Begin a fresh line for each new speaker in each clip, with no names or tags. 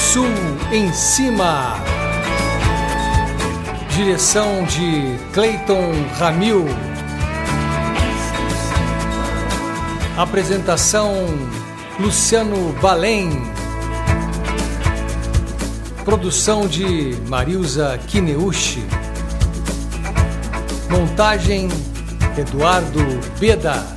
Sul em Cima. Direção de Cleiton Ramil. Apresentação Luciano Balém. Produção de Marilza Kineuchi. Montagem Eduardo Beda.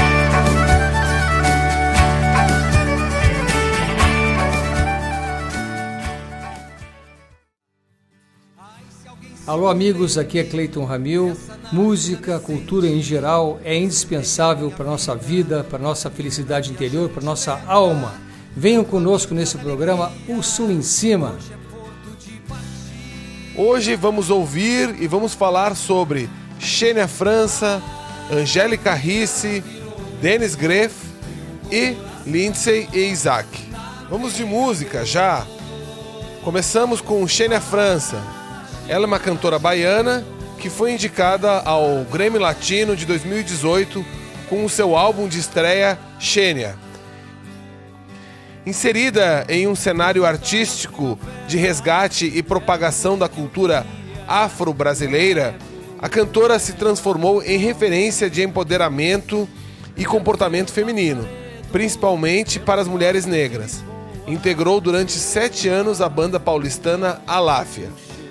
Alô amigos, aqui é Cleiton Ramil. Música, cultura em geral é indispensável para a nossa vida, para a nossa felicidade interior, para a nossa alma. Venham conosco nesse programa O Sul em Cima.
Hoje vamos ouvir e vamos falar sobre Xenia França, Angélica Ricci, Dennis Greff e Lindsay e Isaac. Vamos de música já. Começamos com Xenia França. Ela é uma cantora baiana que foi indicada ao Grammy Latino de 2018 com o seu álbum de estreia, Xenia. Inserida em um cenário artístico de resgate e propagação da cultura afro-brasileira, a cantora se transformou em referência de empoderamento e comportamento feminino, principalmente para as mulheres negras. Integrou durante 7 anos a banda paulistana Aláfia.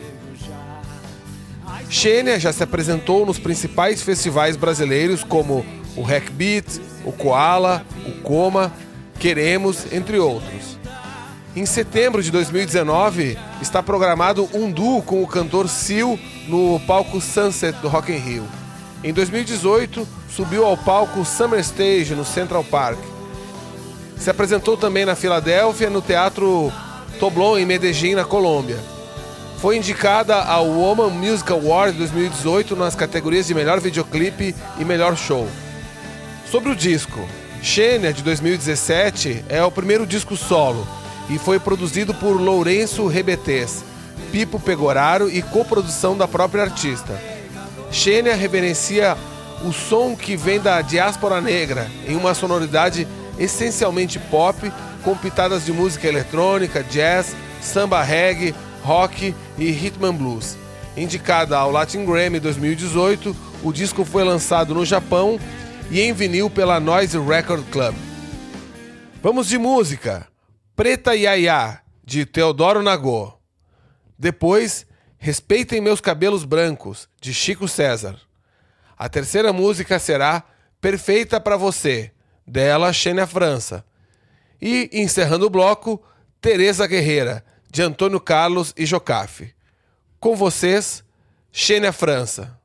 Xenia já se apresentou nos principais festivais brasileiros como o Rec Beat, o Koala, o Coma, Queremos, entre outros. Em setembro de 2019, está programado um duo com o cantor Seal no palco Sunset do Rock in Rio. Em 2018, subiu ao palco Summer Stage no Central Park. Se apresentou também na Filadélfia, no Teatro Toblon, em Medellín, na Colômbia. Foi indicada ao Woman Music Award 2018 nas categorias de melhor videoclipe e melhor show. Sobre o disco, Xenia, de 2017, é o primeiro disco solo e foi produzido por Lourenço Rebetes, Pipo Pegoraro e coprodução da própria artista. Xenia reverencia o som que vem da diáspora negra em uma sonoridade essencialmente pop, com pitadas de música eletrônica, jazz, samba reggae, rock e rhythm and blues. Indicada ao Latin Grammy 2018, o disco foi lançado no Japão e em vinil pela Noise Record Club. Vamos de música. Preta Yaya, de Teodoro Nagô. Depois, Respeitem Meus Cabelos Brancos, de Chico César. A terceira música será Perfeita Pra Você, dela Xenia França. E, encerrando o bloco, Teresa Guerreira, de Antônio Carlos e Jocafe. Com vocês, Xenia França.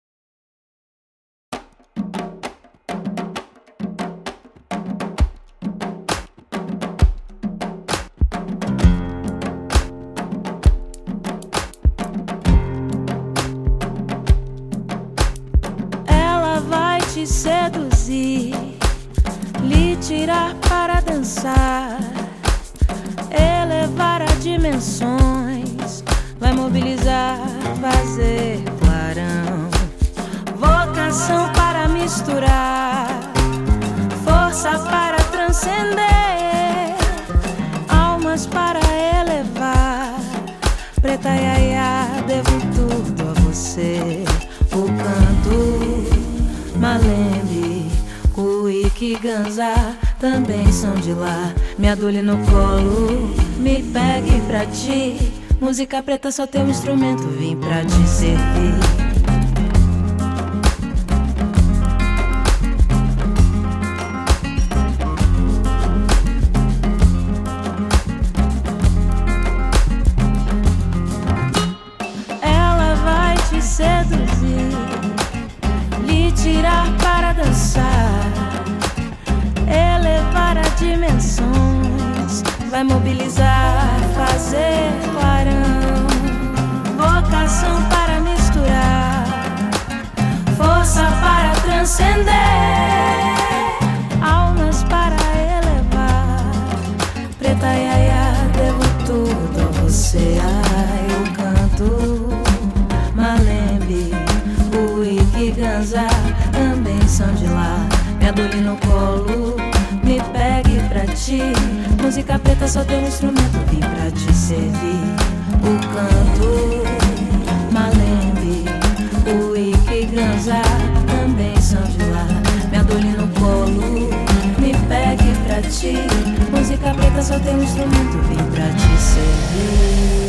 Ela vai te seduzir, lhe tirar para dançar, elevar a dimensões, vai mobilizar, fazer clarão, vocação para misturar, força para transcender, almas para elevar. Preta Yaya, devo tudo a você, o canto, malembe, Cuíque e Ganza também são de lá. Me adule no colo, me pegue pra ti. Música preta só tem um instrumento, vim pra te servir. Ela vai te seduzir, lhe tirar para dançar, elevar a dimensões, vai mobilizar, fazer clarão, vocação para misturar, força para transcender, almas para elevar. Preta Yaya, devo tudo a você. Ai, eu canto, malembe, Cuíque e Ganza também são de lá. Me adule no colo, me pegue pra pra ti. Música preta, só tem um instrumento, vim pra te servir. O canto, malembe, o Ike e Granza também são de lá. Me adole no colo, me pegue pra ti. Música preta, só tem um instrumento, vim pra te servir.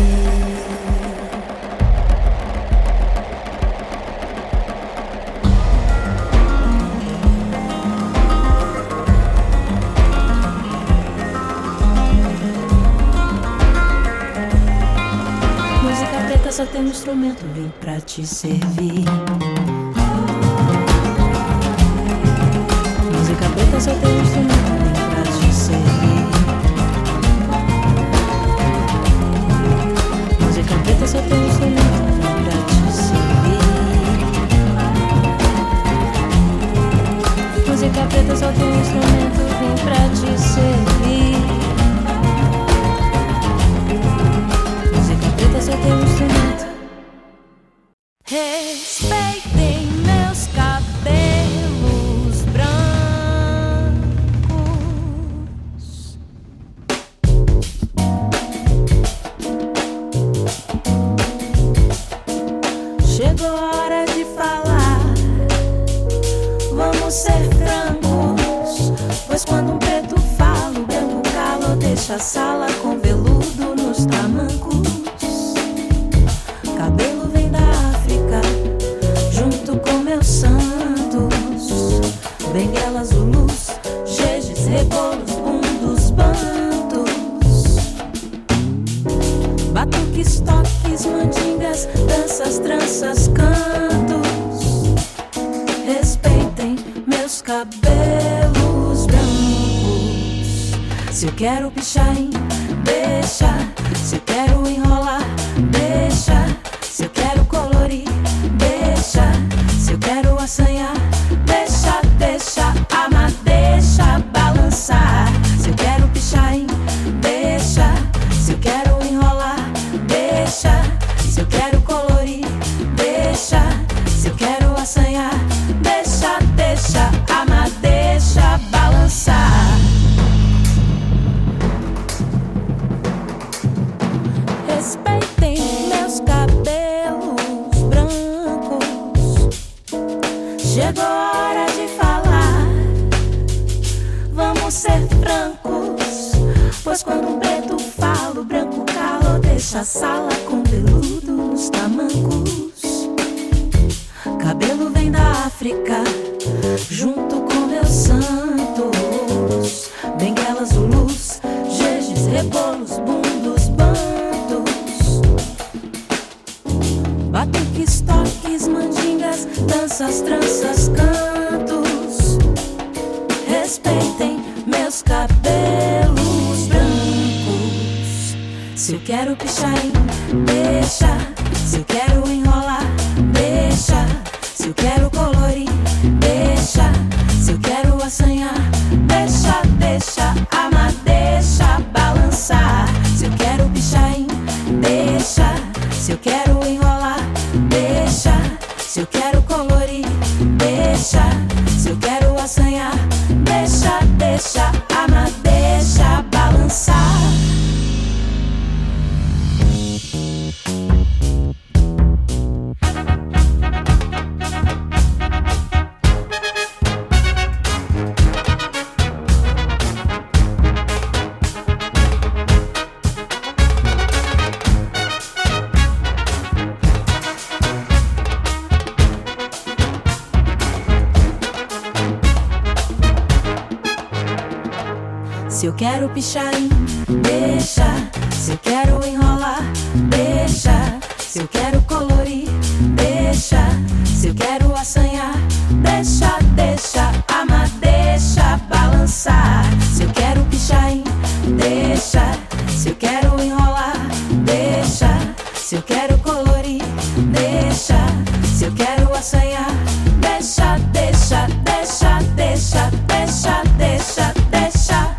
Só tem um instrumento, vim pra te servir. Música preta, só tem um instrumento, vim pra te servir. Música preta, só tem um instrumento, vim pra te servir. Música preta, só tem um instrumento, vim pra te servir. Só tem um instrumento. Respeitem meus cabelos brancos. Chegou a hora de falar. Vamos ser francos. Pois quando um preto fala, o branco cala. Deixa a sala com veludo nos tamancos. Cabelo vem da África, junto com meus santos. Benguelas, zulus, jejes, rebolos, bundos, bantos. Batuques, toques, mandingas, danças, tranças, cantos. Respeitem meus cabelos brancos. Se eu quero pichain, deixa. Se eu quero enrolar, deixa. Se eu quero colorir, deixa. Se eu quero assanhar, deixa, deixa. Amar, deixa balançar. Se eu quero pichain, deixa. Se eu quero enrolar, deixa. Se eu quero colorir, deixa. Se eu quero assanhar, deixa, deixa. Amar, deixa balançar. Respeitem meus cabelos brancos. Chegou a hora de falar. Vamos ser francos. Pois quando um preto fala, o branco cala. Deixa a sala com veludo nos tamancos. Cabelo vem da África, junto com meus santos. Benguelas, zulus, jejes, rebolos, bundos, bantos. Batuques, toques, mandingas, danças, tranças, cantos. Respeitem meus cabelos brancos. Se eu quero pichain, deixa. Se eu quero enrolar, deixa. Se eu quero colorir, deixa. Se eu quero assanhar, deixa, deixa. Amar, deixa balançar. Se eu quero pichain, deixa. Se eu quero enrolar, deixa. Se eu quero colorir, deixa. Se eu quero assanhar, deixa, deixa. Amar, deixa balançar. Se eu quero pichain, deixa. Se eu quero enrolar, deixa. Se eu quero colorir, deixa. Se eu quero assanhar, deixa, deixa. Amar, deixa balançar. Se eu quero pichain, deixa. Se eu quero enrolar, deixa. Se eu quero colorir, deixa. Se eu quero assanhar, deixa, deixa, deixa, deixa, deixa, deixa, deixa.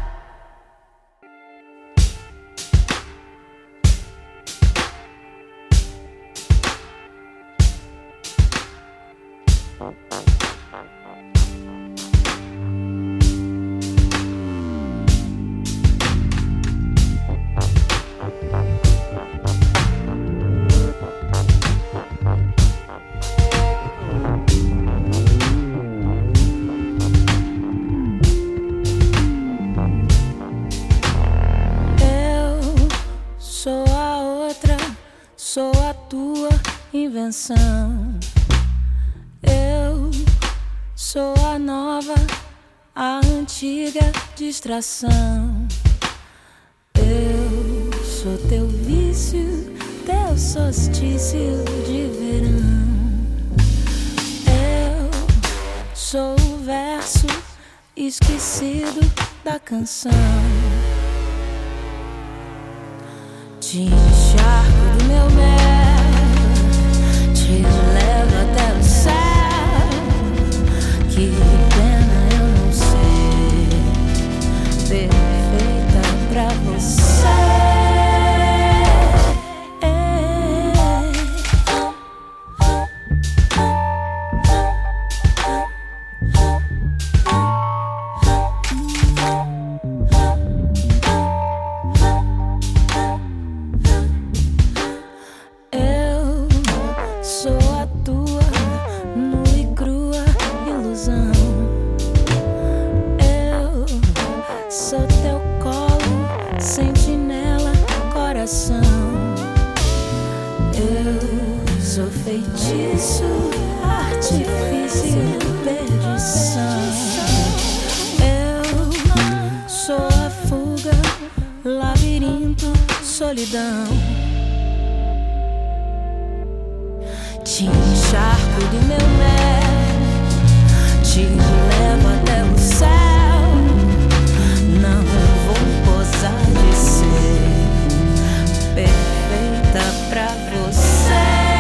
invenção. Eu sou a nova, a antiga distração. Eu sou teu vício, teu solstício de verão. Eu sou o verso esquecido da canção. Te encharco do meu mel, te levo até o céu. Que pena eu não ser perfeita pra você. Solidão. Te encharco do meu mel, te levo até o céu. Não vou posar de ser perfeita pra você.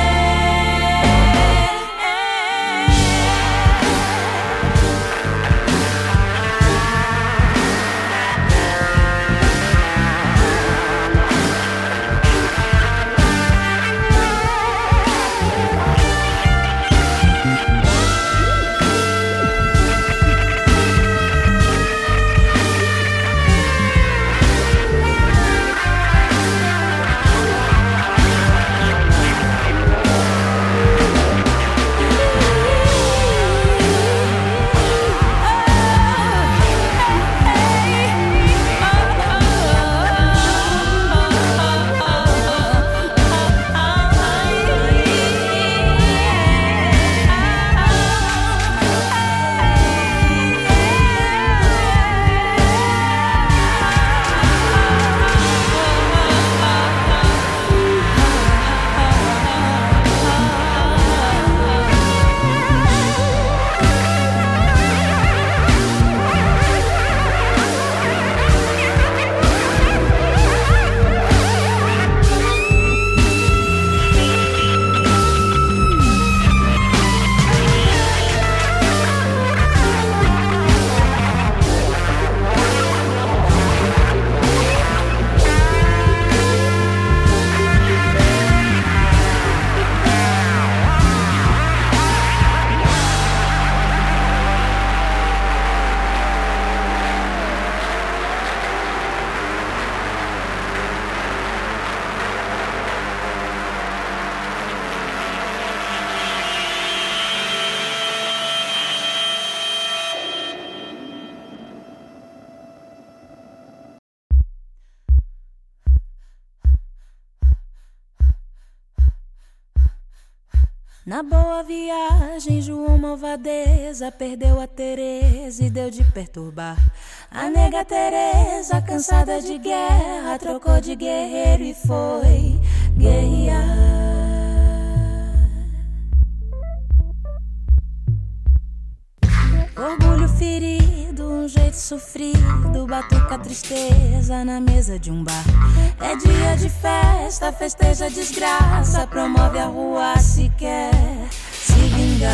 Na boa viagem, João Malvadeza perdeu a Tereza e deu de perturbar. A nega Tereza, cansada de guerra, trocou de guerreiro e foi guerrear. Orgulho ferido, um jeito sofrido, batuca a tristeza na mesa de um bar. É dia de festa, festeja a desgraça, promove a rua se quer se vingar.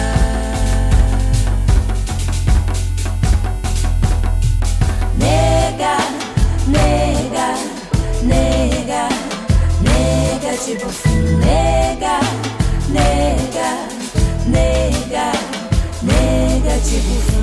Nega, nega, nega, nega, tipo nega, nega, nega, nega, tipo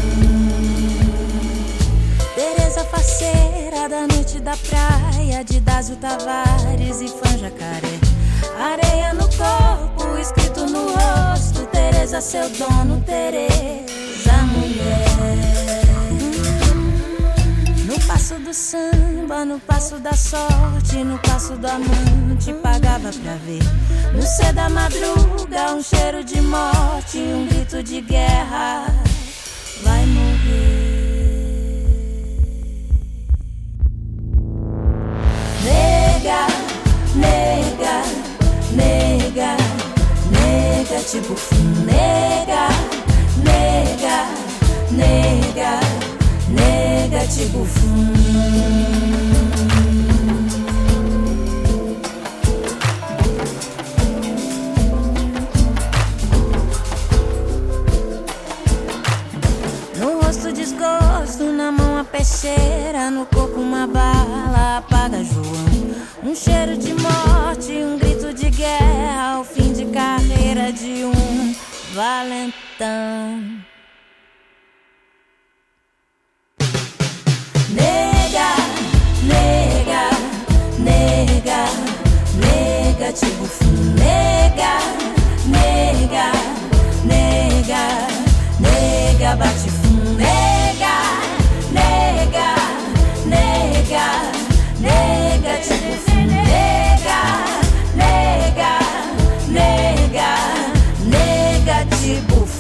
Tereza faceira da noite da praia, de Dásio Tavares e Fã Jacaré. Areia no corpo, escrito no rosto, Tereza seu dono, Tereza mulher. No passo do samba, no passo da sorte, no passo do amante te pagava pra ver. No céu da madruga, um cheiro de morte, um grito de guerra. Vai morrer. Nega, nega, nega, nega, tipo nega, nega, nega, nega, tipo no rosto desgosto, na mão a peixeira, no corpo uma bala, apaga João. Um cheiro de morte, um grito de guerra, o fim de carreira de um valentão. Nega, nega, nega, nega, tipo nega, nega, nega, nega, bate nega, nega, nega, nega, tipo nega, nega, nega, nega, tipo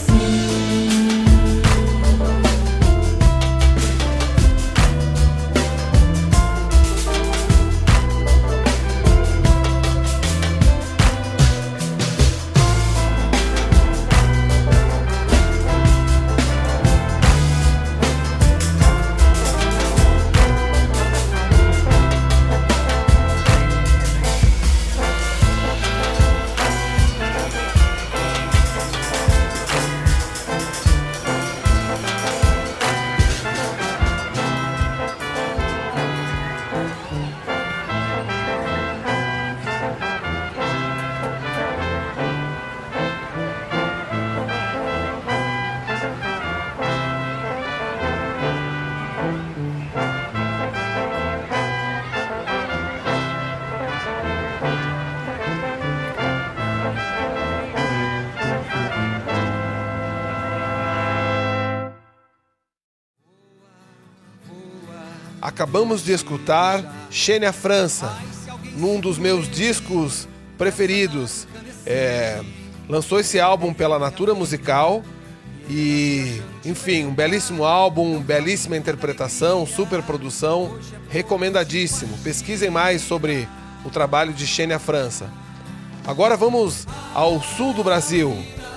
Acabamos de escutar Xênia França, num dos meus discos preferidos. Lançou esse álbum pela Natura Musical e, enfim, um belíssimo álbum, belíssima interpretação, super produção, recomendadíssimo. Pesquisem mais sobre o trabalho de Xênia França. Agora vamos ao sul do Brasil.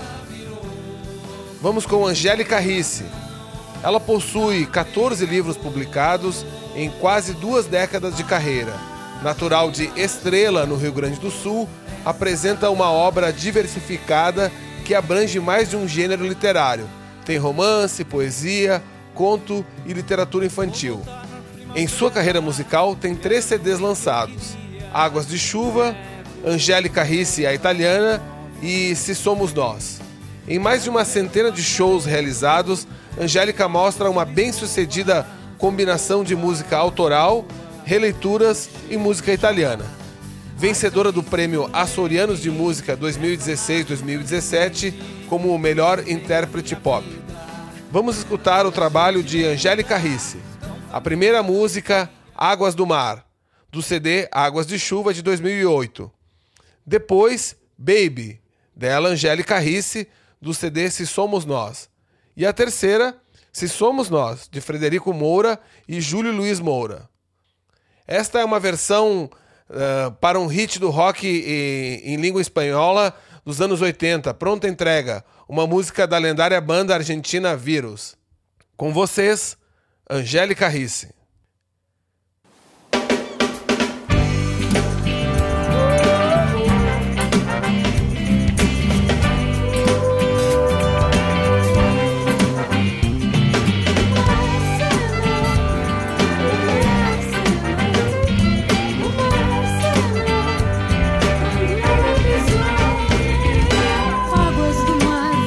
Vamos com Angélica Ricci. Ela possui 14 livros publicados em quase 2 décadas de carreira. Natural de Estrela, no Rio Grande do Sul, apresenta uma obra diversificada que abrange mais de um gênero literário. Tem romance, poesia, conto e literatura infantil. Em sua carreira musical, tem 3 CDs lançados: Águas de Chuva, Angélica Ricci, a Italiana e Se Somos Nós. Em mais de uma centena de shows realizados, Angélica mostra uma bem-sucedida combinação de música autoral, releituras e música italiana. Vencedora do Prêmio Açorianos de Música 2016-2017 como o melhor intérprete pop. Vamos escutar o trabalho de Angélica Ricci. A primeira música, Águas do Mar, do CD Águas de Chuva de 2008. Depois, Baby, dela Angélica Ricci, do CD Se Somos Nós. E a terceira, Se Somos Nós, de Frederico Moura e Júlio Luiz Moura. Esta é uma versão para um hit do rock em língua espanhola dos anos 80, pronta entrega, uma música da lendária banda argentina Vírus. Com vocês, Angélica Ricci.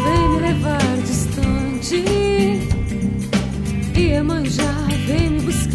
Iemanjá vem me buscar.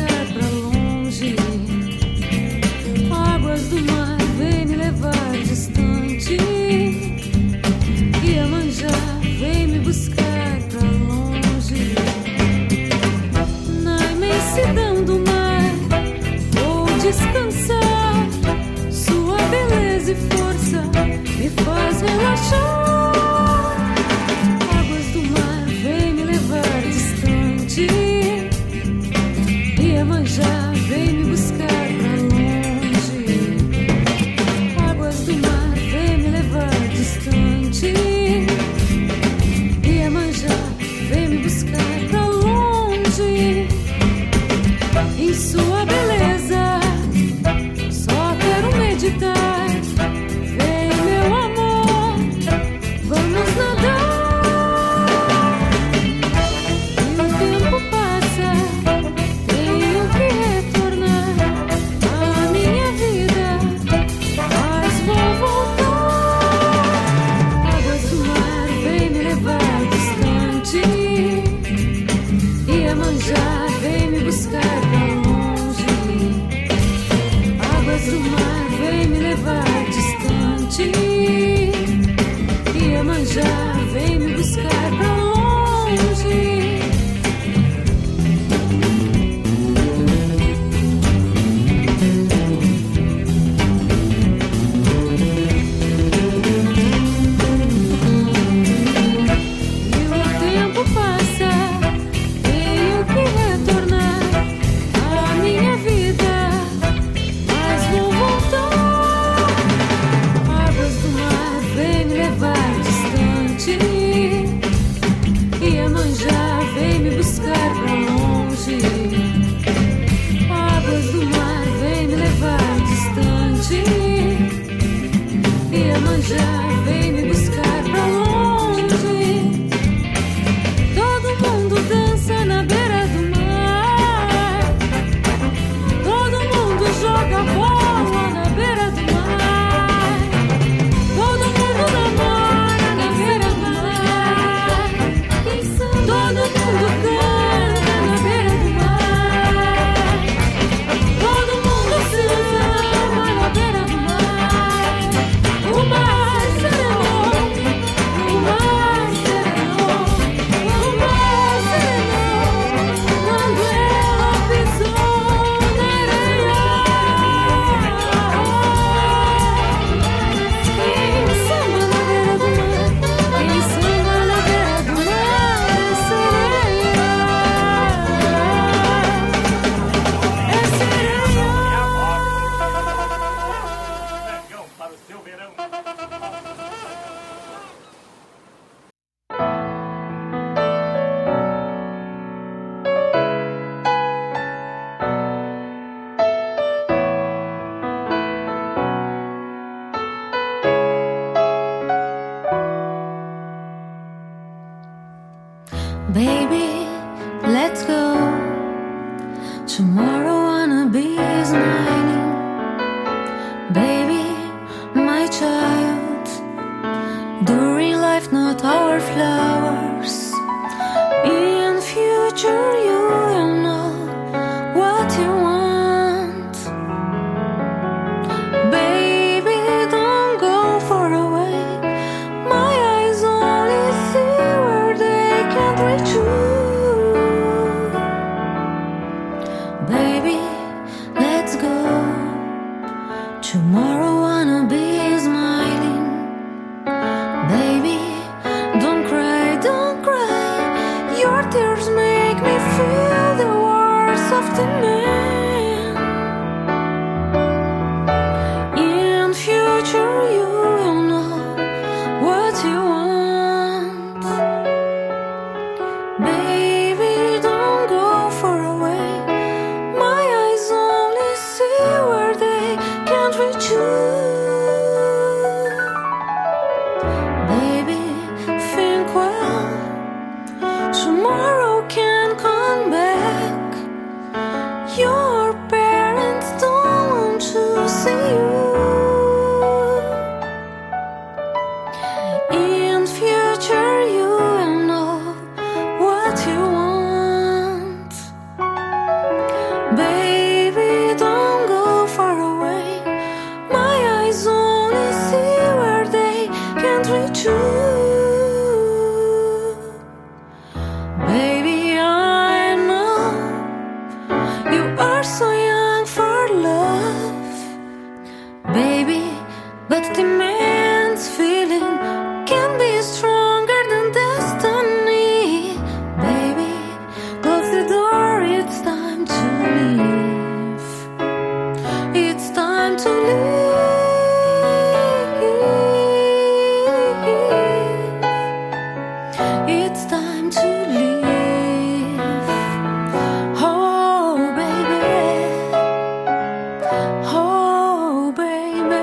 buscar pra longe. Baby, let's go. Tomorrow wanna be smiling. Baby, my child. During life, not our flowers. In future, you will know what you want. Baby, don't go far away. My eyes only see where they can't reach you. Baby, let's go. Tomorrow wanna be smiling. Baby, don't cry, don't cry. Your tears make me feel the worst of the man. In future you will know what you want. Baby, don't go far away. My eyes only see where they can't reach you. Baby, think well. Tomorrow can come back. Your parents don't want to see you. In future you will know what you want. Baby, don't go far away. My eyes only see where they can't reach you. Baby, I know you are so young for love. Baby, but the man's feeling can be stronger than destiny. Baby, close the door, it's time to leave. It's time to leave. It's time to leave. Oh, baby. Oh, baby.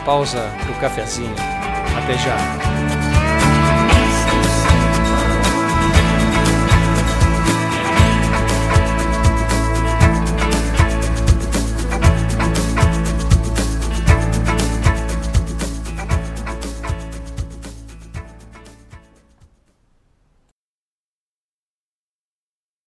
pausa pro cafezinho. Até já.